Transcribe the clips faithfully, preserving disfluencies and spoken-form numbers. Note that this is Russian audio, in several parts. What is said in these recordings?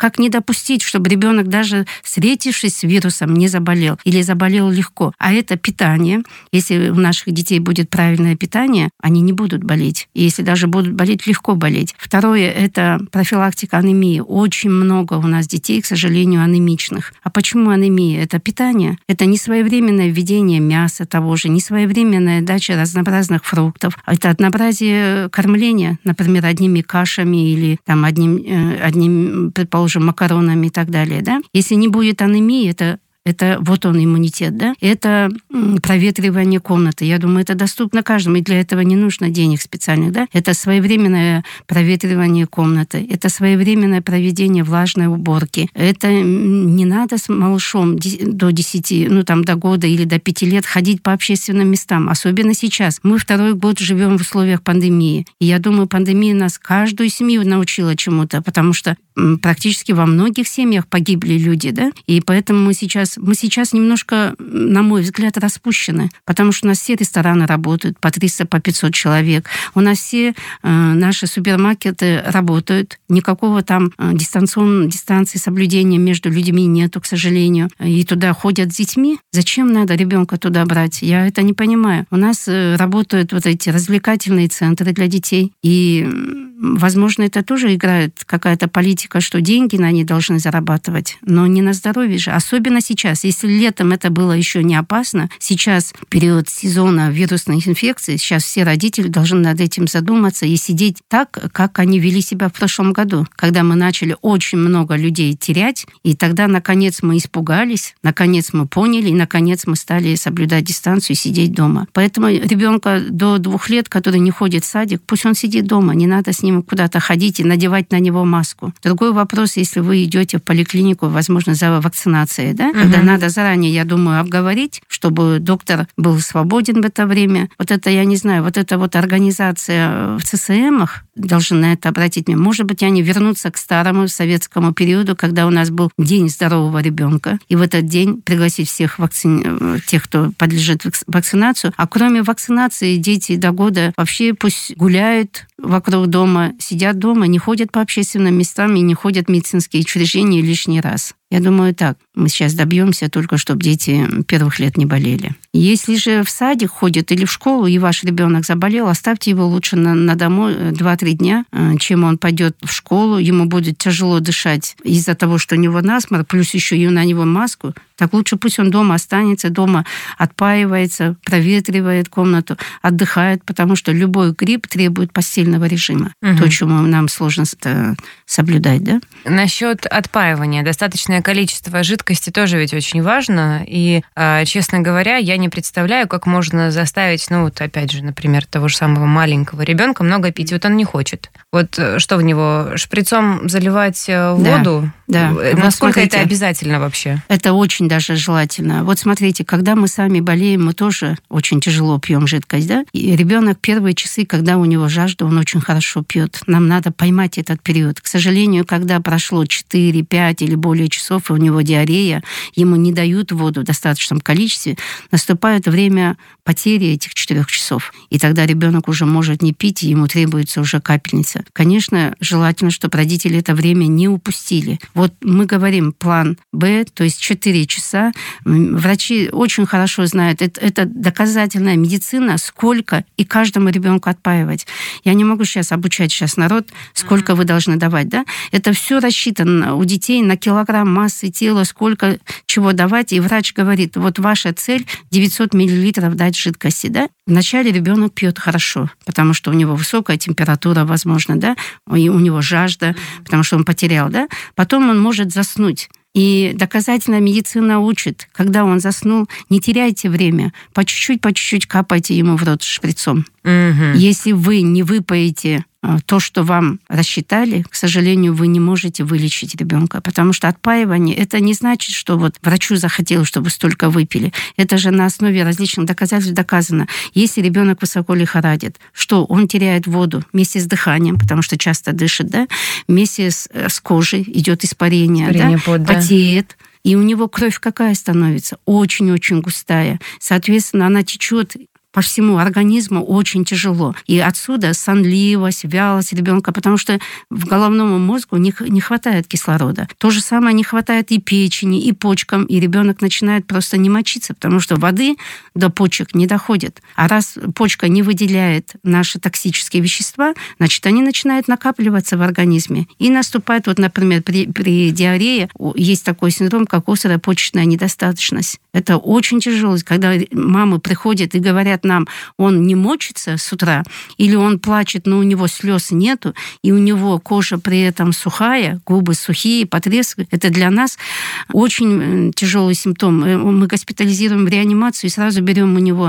Как не допустить, чтобы ребенок, даже встретившись с вирусом, не заболел или заболел легко? А это питание. Если у наших детей будет правильное питание, они не будут болеть. И если даже будут болеть, легко болеть. Второе – это профилактика анемии. Очень много у нас детей, к сожалению, анемичных. А почему анемия? Это питание. Это несвоевременное введение мяса того же, несвоевременная дача разнообразных фруктов. Это однообразие кормления, например, одними кашами или там, одним, одним, предположим, макаронами и так далее. Да? Если не будет анемии, это Это вот он иммунитет, да? Это проветривание комнаты. Я думаю, это доступно каждому, и для этого не нужно денег специальных, да? Это своевременное проветривание комнаты, это своевременное проведение влажной уборки. Это не надо с малышом до десяти, ну там до года или до пяти лет ходить по общественным местам, особенно сейчас. Мы второй год живем в условиях пандемии, и я думаю, пандемия нас, каждую семью научила чему-то, потому что практически во многих семьях погибли люди, да? И поэтому мы сейчас Мы сейчас немножко, на мой взгляд, распущены, потому что у нас все рестораны работают по триста, по пятьсот человек. У нас все э, наши супермаркеты работают. Никакого там э, дистанционной дистанции соблюдения между людьми нету, к сожалению. И туда ходят с детьми. Зачем надо ребенка туда брать? Я это не понимаю. У нас э, работают вот эти развлекательные центры для детей. И, возможно, это тоже играет какая-то политика, что деньги на они должны зарабатывать, но не на здоровье же. Особенно сейчас. Если летом это было еще не опасно, сейчас период сезона вирусных инфекций, сейчас все родители должны над этим задуматься и сидеть так, как они вели себя в прошлом году, когда мы начали очень много людей терять, и тогда, наконец, мы испугались, наконец, мы поняли, и, наконец, мы стали соблюдать дистанцию и сидеть дома. Поэтому ребенка до двух лет, который не ходит в садик, пусть он сидит дома, не надо с ним куда-то ходить и надевать на него маску. Другой вопрос, если вы идете в поликлинику, возможно, за вакцинацией, да, когда угу. надо заранее, я думаю, обговорить, чтобы доктор был свободен в это время. Вот это, я не знаю, вот эта вот организация в ЦСМах должны на это обратить внимание. Может быть, они вернутся к старому советскому периоду, когда у нас был День здорового ребенка, и в этот день пригласить всех вакци... тех, кто подлежит вакцинацию. А кроме вакцинации, дети до года вообще пусть гуляют вокруг дома, сидят дома, не ходят по общественным местам и не ходят в медицинские учреждения лишний раз. Я думаю, так, мы сейчас добьемся только, чтобы дети первых лет не болели. Если же в садик ходит или в школу, и ваш ребенок заболел, оставьте его лучше на, на дому два-три дня, чем он пойдет в школу, ему будет тяжело дышать из-за того, что у него насморк, плюс еще и на него маску. Так лучше пусть он дома останется, дома отпаивается, проветривает комнату, отдыхает, потому что любой грипп требует постельного режима. Угу. То, чему нам сложно соблюдать, да? Насчет отпаивания. Достаточное количество жидкости тоже ведь очень важно. И, честно говоря, я не представляю, как можно заставить, ну вот опять же, например, того же самого маленького ребенка много пить. Вот он не хочет. Вот что в него, шприцом заливать воду? Да. да. Насколько это обязательно вообще? Это очень даже желательно. Вот смотрите, когда мы сами болеем, мы тоже очень тяжело пьем жидкость, да? И ребенок первые часы, когда у него жажда, он очень хорошо пьет. Нам надо поймать этот период. К сожалению, когда прошло четыре, пять или более часов, и у него диарея, ему не дают воду в достаточном количестве, наступает время потери этих четырех часов. И тогда ребенок уже может не пить, и ему требуется уже капельница. Конечно, желательно, чтобы родители это время не упустили. Вот мы говорим план Б, то есть четыре часа. Врачи очень хорошо знают, это, это доказательная медицина, сколько и каждому ребенку отпаивать. Я не могу сейчас обучать сейчас народ, сколько mm-hmm. вы должны давать, да? Это все рассчитано у детей на килограмм массы тела, сколько чего давать, и врач говорит, вот ваша цель девятьсот миллилитров дать жидкости, да? Вначале ребенок пьет хорошо, потому что у него высокая температура, возможно, да? И у него жажда, потому что он потерял, да? Потом он может заснуть. И доказательная медицина учит, когда он заснул, не теряйте время, по чуть-чуть, по чуть-чуть капайте ему в рот шприцом. Угу. Если вы не выпоете то, что вам рассчитали, к сожалению, вы не можете вылечить ребенка, потому что отпаивание, это не значит, что вот врачу захотелось, чтобы столько выпили. Это же на основе различных доказательств доказано. Если ребенок высоко лихорадит, что он теряет воду вместе с дыханием, потому что часто дышит, да, вместе с, с кожей идет испарение, испарение да, пот, да. потеет. И у него кровь какая становится? Очень-очень густая. Соответственно, она течет по всему организму очень тяжело. И отсюда сонливость, вялость ребенка, потому что в головному мозгу не, не хватает кислорода. То же самое не хватает и печени, и почкам, и ребенок начинает просто не мочиться, потому что воды до почек не доходит. А раз почка не выделяет наши токсические вещества, значит, они начинают накапливаться в организме. И наступает, вот, например, при, при диарее есть такой синдром, как острая почечная недостаточность. Это очень тяжело, когда мамы приходят и говорят нам, он не мочится с утра, или он плачет, но у него слез нету, и у него кожа при этом сухая, губы сухие, потресканы. Это для нас очень тяжелый симптом. Мы госпитализируем в реанимацию и сразу берем у него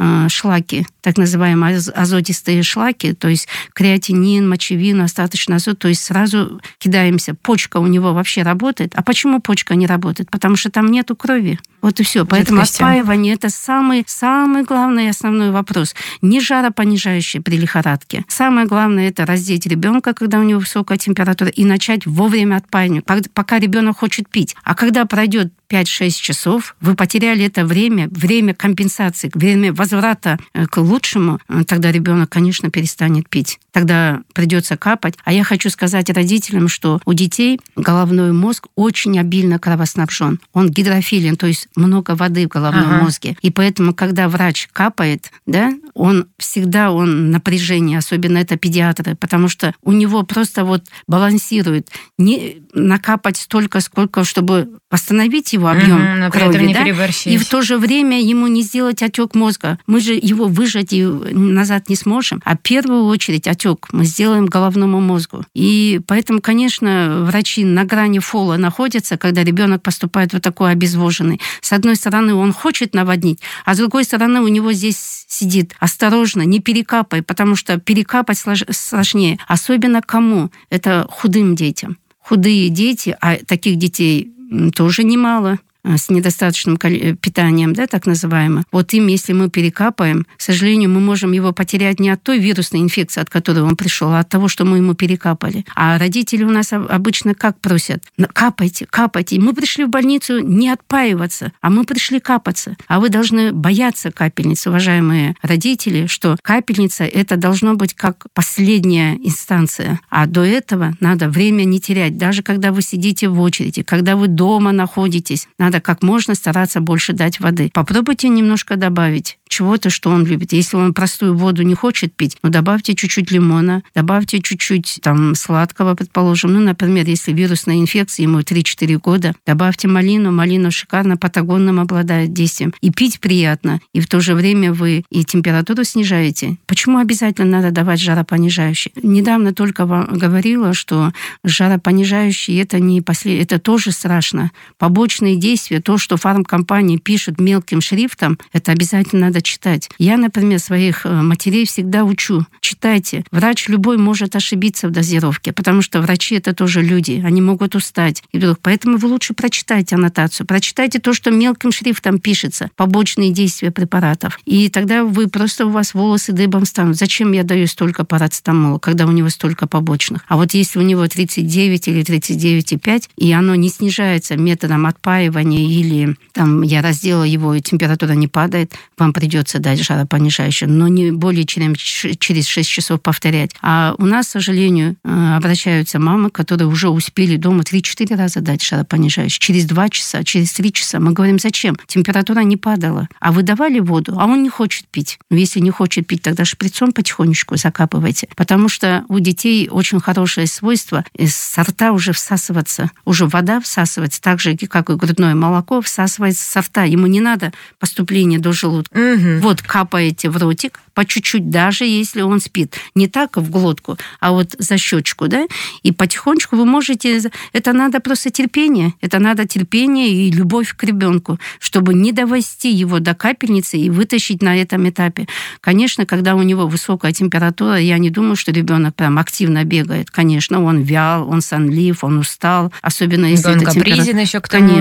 шлаки, так называемые азотистые шлаки, то есть креатинин, мочевин, остаточный азот, то есть сразу кидаемся. Почка у него вообще работает. А почему почка не работает? Потому что там нету крови. Вот и все. Поэтому Жидкости. Отпаивание – это самый, самый главный и основной вопрос. Не жаропонижающий при лихорадке. Самое главное – это раздеть ребенка, когда у него высокая температура, и начать вовремя отпаивание, пока ребенок хочет пить. А когда пройдет пять-шесть часов, вы потеряли это время, время компенсации, время возврата к лучшему, тогда ребенок, конечно, перестанет пить. Тогда придется капать. А я хочу сказать родителям, что у детей головной мозг очень обильно кровоснабжен. Он гидрофилен, то есть много воды в головном ага. мозге. И поэтому, когда врач капает, да, он всегда он напряжение, особенно это педиатры, потому что у него просто вот балансирует не накапать столько, сколько, чтобы восстановить его объем mm-hmm, крови, да? И в то же время ему не сделать отек мозга. Мы же его выжать и назад не сможем. А в первую очередь отек мы сделаем головному мозгу. И поэтому, конечно, врачи на грани фола находятся, когда ребенок поступает вот такой обезвоженный. С одной стороны, он хочет наводнить, а с другой стороны, у него здесь сидит. Осторожно, не перекапай, потому что перекапать сложнее. Особенно кому? Это худым детям. Худые дети, а таких детей тоже немало, с недостаточным питанием, да, так называемым. Вот им, если мы перекапаем, к сожалению, мы можем его потерять не от той вирусной инфекции, от которой он пришел, а от того, что мы ему перекапали. А родители у нас обычно как просят? Капайте, капайте. Мы пришли в больницу не отпаиваться, а мы пришли капаться. А вы должны бояться капельницы, уважаемые родители, что капельница это должно быть как последняя инстанция. А до этого надо время не терять. Даже когда вы сидите в очереди, когда вы дома находитесь, надо как можно стараться больше дать воды. Попробуйте немножко добавить чего-то, что он любит. Если он простую воду не хочет пить, ну, добавьте чуть-чуть лимона, добавьте чуть-чуть там сладкого, предположим. Ну, например, если вирусная инфекция, ему три-четыре года, добавьте малину. Малина шикарно патагонным обладает действием. И пить приятно, и в то же время вы и температуру снижаете. Почему обязательно надо давать жаропонижающие? Недавно только вам говорила, что жаропонижающие это не послед... это тоже страшно. Побочные действия, то, что фармкомпании пишут мелким шрифтом, это обязательно надо читать. Я, например, своих матерей всегда учу. Читайте. Врач любой может ошибиться в дозировке, потому что врачи это тоже люди. Они могут устать. И вдруг, поэтому вы лучше прочитайте аннотацию. Прочитайте то, что мелким шрифтом пишется. Побочные действия препаратов. И тогда вы просто у вас волосы дыбом станут. Зачем я даю столько парацетамола, когда у него столько побочных? А вот если у него тридцать девять или тридцать девять и пять, и оно не снижается методом отпаивания или там я раздела его, и температура не падает, вам придется дать жаропонижающее, но не более чем через шесть часов повторять. А у нас, к сожалению, обращаются мамы, которые уже успели дома три-четыре раза дать жаропонижающее. Через два часа, через три часа. Мы говорим, зачем? Температура не падала. А вы давали воду, а он не хочет пить. Но если не хочет пить, тогда шприцом потихонечку закапывайте. Потому что у детей очень хорошее свойство с рта уже всасываться. Уже вода всасывается, так же, как и грудное молоко, всасывается с рта. Ему не надо поступления до желудка. Угу. Вот капаете в ротик, по чуть-чуть, даже если он спит. Не так в глотку, а вот за щечку, да? И потихонечку вы можете... Это надо просто терпение. Это надо терпение и любовь к ребенку, чтобы не довести его до капельницы и вытащить на этом этапе. Конечно, когда у него высокая температура, я не думаю, что ребенок прям активно бегает. Конечно, он вял, он сонлив, он устал. Особенно если он это капризен температура... еще к тому Конечно. же, что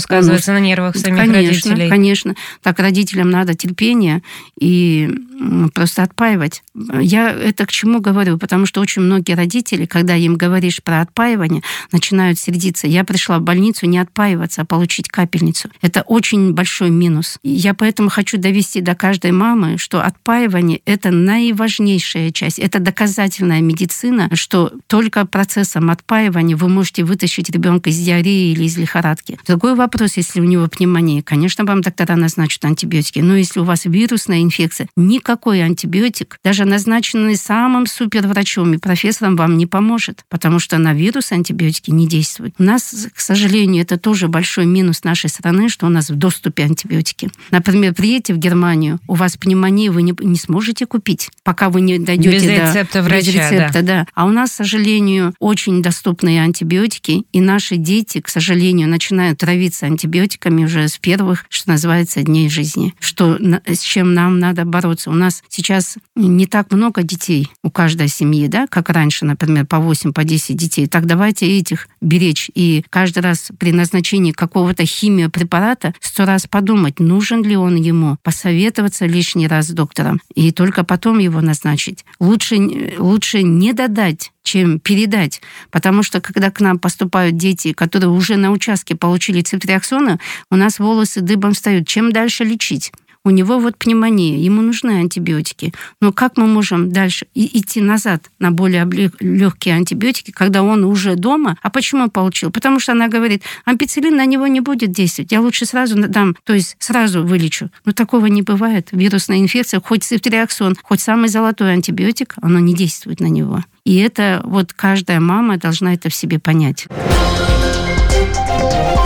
сказывается ну, на нервах самих конечно, родителей. Конечно. Так родителям надо терпение и просто отпаивать. Я это к чему говорю? Потому что очень многие родители, когда им говоришь про отпаивание, начинают сердиться. Я пришла в больницу не отпаиваться, а получить капельницу. Это очень большой минус. Я поэтому хочу довести до каждой мамы, что отпаивание – это наиважнейшая часть. Это доказательная медицина, что только процессом отпаивания вы можете вытащить ребенка из диареи или из лихорадки. Другой вопрос, если у него пневмония, конечно, вам доктора назначат антибиотики, но если у вас вирусная инфекция, никакой антибиотик, даже назначенный самым суперврачом и профессором, вам не поможет, потому что на вирус антибиотики не действуют. У нас, к сожалению, это тоже большой минус нашей страны, что у нас в доступе антибиотики. Например, приедете в Германию, у вас пневмония, вы не, не сможете купить, пока вы не дойдете без до... рецепта врача, без рецепта, да. да. А у нас, к сожалению, очень доступные антибиотики, и наши дети, к сожалению, начинают травиться антибиотиками уже с первых, что называется, дней жизни. Что, с чем нам надо бороться. У нас сейчас не так много детей у каждой семьи, да, как раньше, например, по восемь, по десять детей. Так давайте этих беречь. И каждый раз при назначении какого-то химиопрепарата сто раз подумать, нужен ли он ему, посоветоваться лишний раз с доктором, и только потом его назначить. Лучше, лучше не додать, чем передать. Потому что, когда к нам поступают дети, которые уже на участке получили цефтриаксона, у нас волосы дыбом встают. Чем дальше лечить? У него вот пневмония, ему нужны антибиотики. Но как мы можем дальше и идти назад на более легкие антибиотики, когда он уже дома? А почему получил? Потому что она говорит, ампицилин на него не будет действовать, я лучше сразу дам, то есть сразу вылечу. Но такого не бывает. Вирусная инфекция, хоть цефтриаксон, хоть самый золотой антибиотик, оно не действует на него. И это вот каждая мама должна это в себе понять.